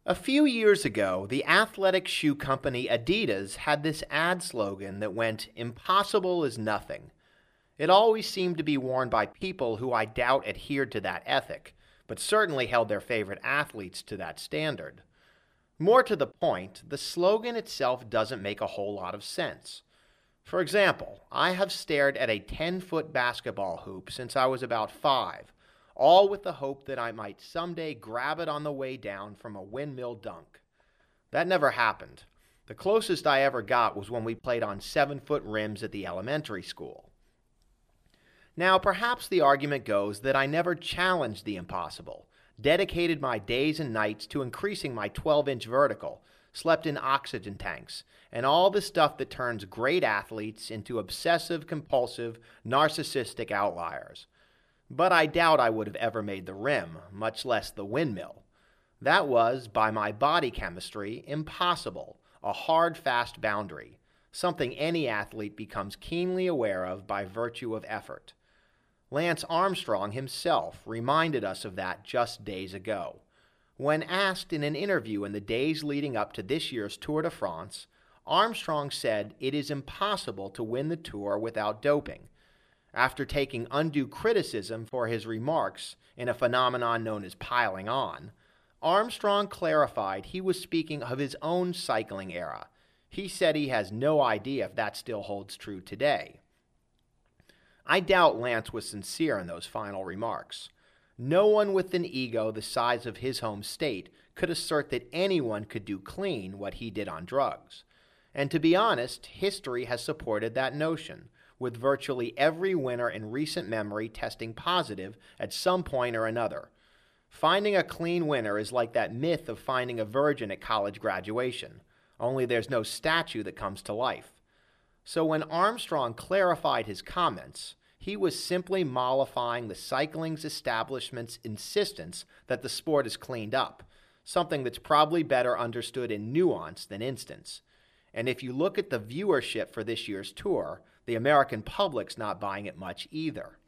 A few years ago, the athletic shoe company Adidas had this ad slogan that went, "Impossible is nothing." It always seemed to be worn by people who I doubt adhered to that ethic, but certainly held their favorite athletes to that standard. More to the point, the slogan itself doesn't make a whole lot of sense. For example, I have stared at a 10-foot basketball hoop since I was about 5, all with the hope that I might someday grab it on the way down from a windmill dunk. That never happened. The closest I ever got was when we played on 7-foot rims at the elementary school. Now, perhaps the argument goes that I never challenged the impossible, dedicated my days and nights to increasing my 12-inch vertical, slept in oxygen tanks, and all the stuff that turns great athletes into obsessive, compulsive, narcissistic outliers. But I doubt I would have ever made the rim, much less the windmill. That was, by my body chemistry, impossible, a hard, fast boundary, something any athlete becomes keenly aware of by virtue of effort. Lance Armstrong himself reminded us of that just days ago. When asked in an interview in the days leading up to this year's Tour de France, Armstrong said it is impossible to win the Tour without doping. After taking undue criticism for his remarks in a phenomenon known as piling on, Armstrong clarified he was speaking of his own cycling era. He said he has no idea if that still holds true today. I doubt Lance was sincere in those final remarks. No one with an ego the size of his home state could assert that anyone could do clean what he did on drugs. And to be honest, history has supported that notion, with virtually every winner in recent memory testing positive at some point or another. Finding a clean winner is like that myth of finding a virgin at college graduation, only there's no statue that comes to life. So when Armstrong clarified his comments, he was simply mollifying the cycling's establishment's insistence that the sport is cleaned up, something that's probably better understood in nuance than instance. And if you look at the viewership for this year's tour, the American public's not buying it much either.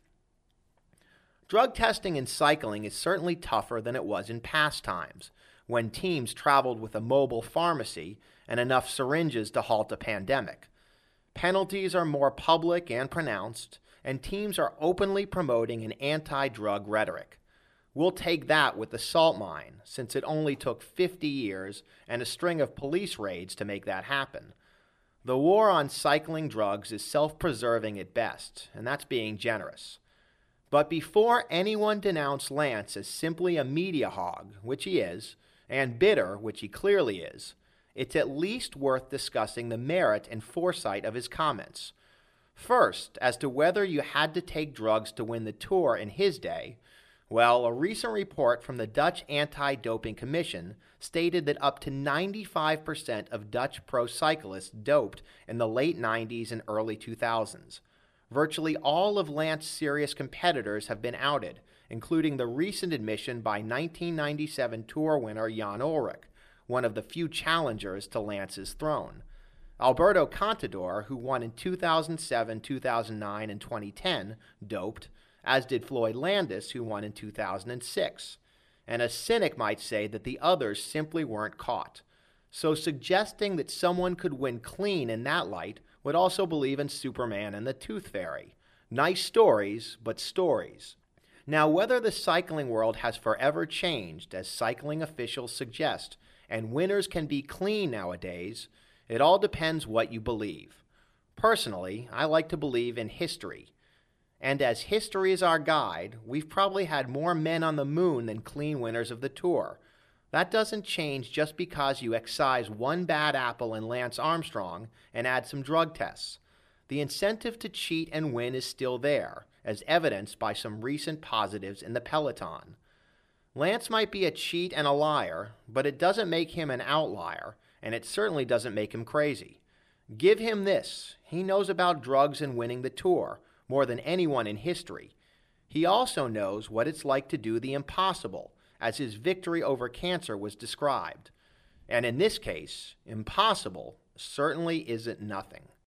Drug testing in cycling is certainly tougher than it was in past times, when teams traveled with a mobile pharmacy and enough syringes to halt a pandemic. Penalties are more public and pronounced, and teams are openly promoting an anti-drug rhetoric. We'll take that with the salt mine, since it only took 50 years and a string of police raids to make that happen. The war on cycling drugs is self-preserving at best, and that's being generous. But before anyone denounced Lance as simply a media hog, which he is, and bitter, which he clearly is, it's at least worth discussing the merit and foresight of his comments. First, as to whether you had to take drugs to win the Tour in his day, well, a recent report from the Dutch Anti-Doping Commission stated that up to 95% of Dutch pro cyclists doped in the late 90s and early 2000s. Virtually all of Lance's serious competitors have been outed, including the recent admission by 1997 Tour winner Jan Ullrich, one of the few challengers to Lance's throne. Alberto Contador, who won in 2007, 2009, and 2010, doped, as did Floyd Landis, who won in 2006. And a cynic might say that the others simply weren't caught. So suggesting that someone could win clean in that light would also believe in Superman and the Tooth Fairy. Nice stories, but stories. Now, whether the cycling world has forever changed, as cycling officials suggest, and winners can be clean nowadays, it all depends what you believe. Personally, I like to believe in history. And as history is our guide, we've probably had more men on the moon than clean winners of the Tour. That doesn't change just because you excise one bad apple in Lance Armstrong and add some drug tests. The incentive to cheat and win is still there, as evidenced by some recent positives in the peloton. Lance might be a cheat and a liar, but it doesn't make him an outlier, and it certainly doesn't make him crazy. Give him this: he knows about drugs and winning the Tour more than anyone in history. He also knows what it's like to do the impossible, as his victory over cancer was described. And in this case, impossible certainly isn't nothing.